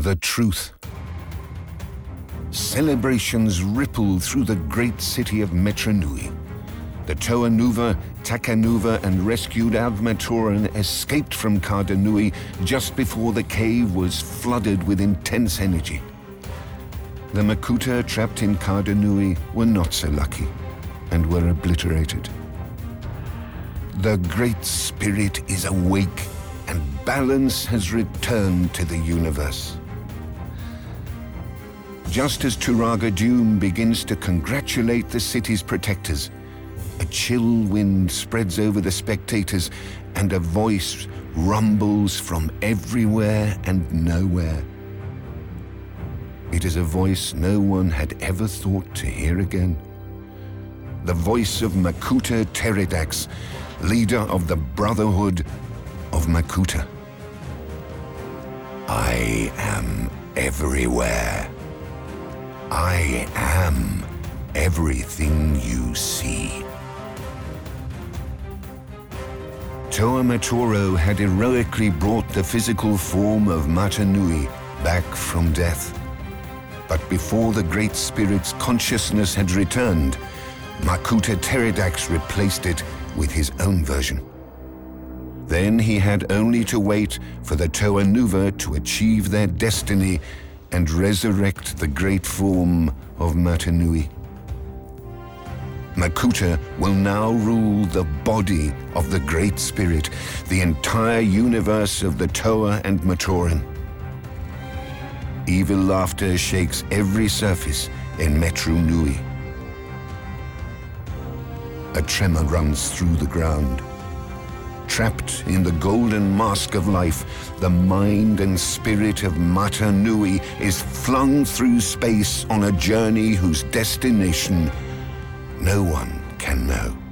The truth. Celebrations ripple through the great city of Metra Nui. The Toa Nuva, Takanuva, and rescued Audmatoran escaped from Karda Nui just before the cave was flooded with intense energy. The Makuta trapped in Karda Nui were not so lucky and were obliterated. The Great Spirit is awake and balance has returned to the universe. Just as Turaga Doom begins to congratulate the city's protectors, a chill wind spreads over the spectators and a voice rumbles from everywhere and nowhere. It is a voice no one had ever thought to hear again. The voice of Makuta Teridax, leader of the Brotherhood of Makuta. I am everywhere. I am everything you see. Toa Matoro had heroically brought the physical form of Mata Nui back from death. But before the Great Spirit's consciousness had returned, Makuta Teridax replaced it with his own version. Then he had only to wait for the Toa Nuva to achieve their destiny and resurrect the great form of Mata Nui. Makuta will now rule the body of the Great Spirit, the entire universe of the Toa and Matoran. Evil laughter shakes every surface in Metru Nui. A tremor runs through the ground. Trapped in the golden mask of life, the mind and spirit of Mata Nui is flung through space on a journey whose destination no one can know.